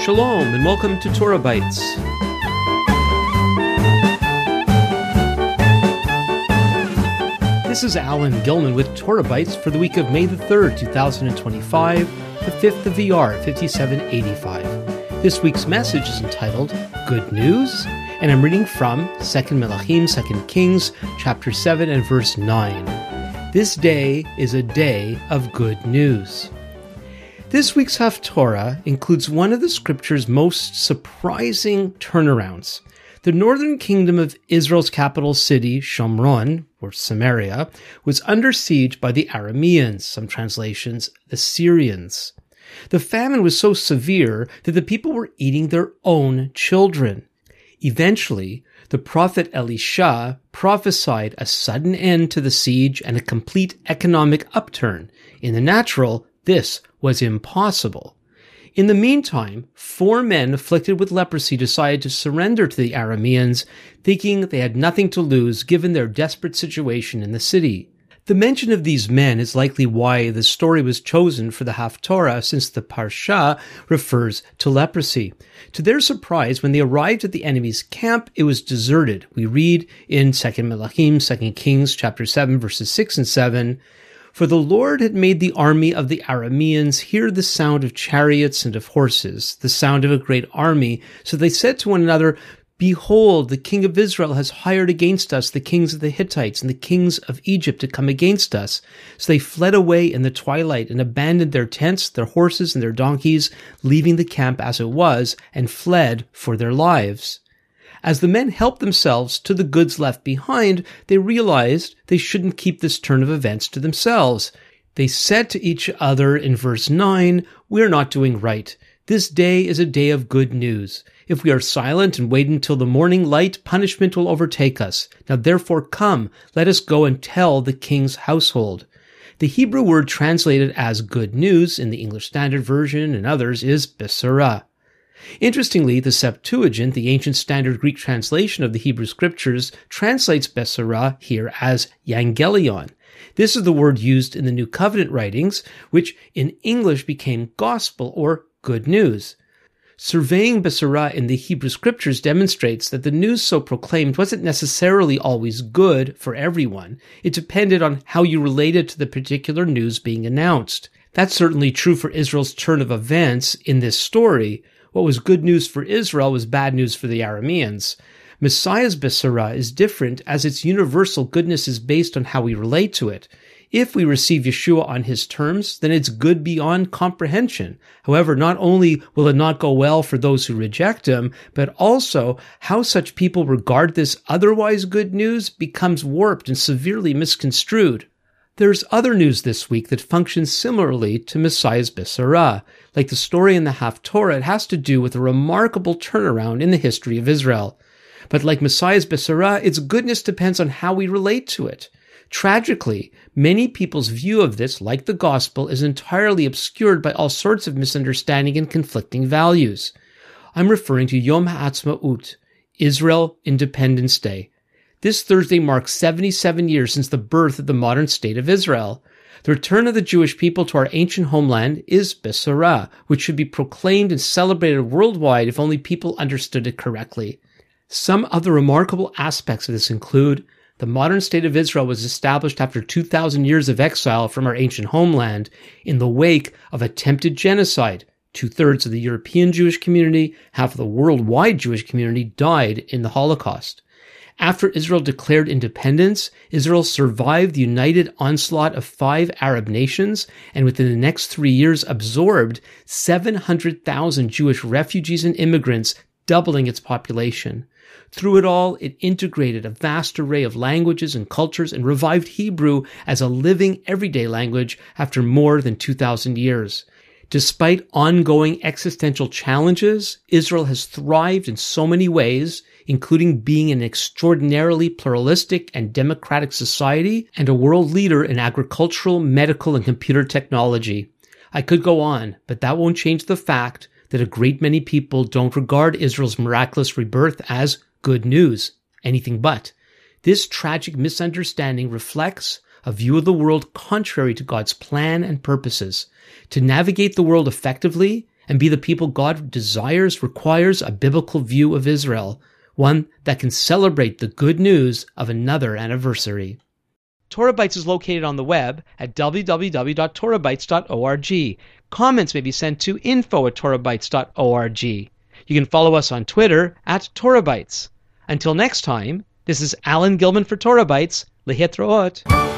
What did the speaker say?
Shalom and welcome to Torah Bites. This is Alan Gilman with Torah Bites for the week of May the 3rd, 2025, the 5th of VR, 5785. This week's message is entitled Good News, and I'm reading from 2 Melachim, 2 Kings, chapter 7 and verse 9. This day is a day of good news. This week's Haftorah includes one of the scripture's most surprising turnarounds. The northern kingdom of Israel's capital city, Shomron, or Samaria, was under siege by the Arameans, some translations, the Syrians. The famine was so severe that the people were eating their own children. Eventually, the prophet Elisha prophesied a sudden end to the siege and a complete economic upturn. In the natural, this was impossible. In the meantime, 4 men afflicted with leprosy decided to surrender to the Arameans, thinking they had nothing to lose given their desperate situation in the city. The mention of these men is likely why the story was chosen for the Haftorah, since the Parsha refers to leprosy. To their surprise, when they arrived at the enemy's camp, it was deserted. We read in 2 Melachim, 2 Kings, chapter 7, verses 6 and 7, "For the Lord had made the army of the Arameans hear the sound of chariots and of horses, the sound of a great army. So they said to one another, Behold, the king of Israel has hired against us the kings of the Hittites and the kings of Egypt to come against us. So they fled away in the twilight and abandoned their tents, their horses, and their donkeys, leaving the camp as it was, and fled for their lives." As the men helped themselves to the goods left behind, they realized they shouldn't keep this turn of events to themselves. They said to each other in verse 9, "We're not doing right. This day is a day of good news. If we are silent and wait until the morning light, punishment will overtake us. Now therefore come, let us go and tell the king's household." The Hebrew word translated as good news in the English Standard Version and others is besorah. Interestingly, the Septuagint, the ancient standard Greek translation of the Hebrew scriptures, translates besorah here as euangelion. This is the word used in the New Covenant writings, which in English became gospel or good news. Surveying besorah in the Hebrew scriptures demonstrates that the news so proclaimed wasn't necessarily always good for everyone. It depended on how you related to the particular news being announced. That's certainly true for Israel's turn of events in this story. What was good news for Israel was bad news for the Arameans. Messiah's besorah is different as its universal goodness is based on how we relate to it. If we receive Yeshua on his terms, then it's good beyond comprehension. However, not only will it not go well for those who reject him, but also how such people regard this otherwise good news becomes warped and severely misconstrued. There's other news this week that functions similarly to Messiah's besorah. Like the story in the Haftorah, it has to do with a remarkable turnaround in the history of Israel. But like Messiah's besorah, its goodness depends on how we relate to it. Tragically, many people's view of this, like the gospel, is entirely obscured by all sorts of misunderstanding and conflicting values. I'm referring to Yom HaAtzmaut, Israel Independence Day. This Thursday marks 77 years since the birth of the modern state of Israel. The return of the Jewish people to our ancient homeland is besorah, which should be proclaimed and celebrated worldwide if only people understood it correctly. Some other remarkable aspects of this include the modern state of Israel was established after 2,000 years of exile from our ancient homeland in the wake of attempted genocide. 2/3 of the European Jewish community, half of the worldwide Jewish community died in the Holocaust. After Israel declared independence, Israel survived the united onslaught of 5 Arab nations and within the next 3 years absorbed 700,000 Jewish refugees and immigrants, doubling its population. Through it all, it integrated a vast array of languages and cultures and revived Hebrew as a living everyday language after more than 2,000 years. Despite ongoing existential challenges, Israel has thrived in so many ways, including being an extraordinarily pluralistic and democratic society and a world leader in agricultural, medical, and computer technology. I could go on, but that won't change the fact that a great many people don't regard Israel's miraculous rebirth as good news, anything but. This tragic misunderstanding reflects a view of the world contrary to God's plan and purposes. To navigate the world effectively and be the people God desires requires a biblical view of Israel, one that can celebrate the good news of another anniversary. Torah Bites is located on the web at www.torahbites.org. Comments may be sent to info@torahbites.org. You can follow us on Twitter @TorahBites. Until next time, this is Alan Gilman for Torah Bites. Lehitraot.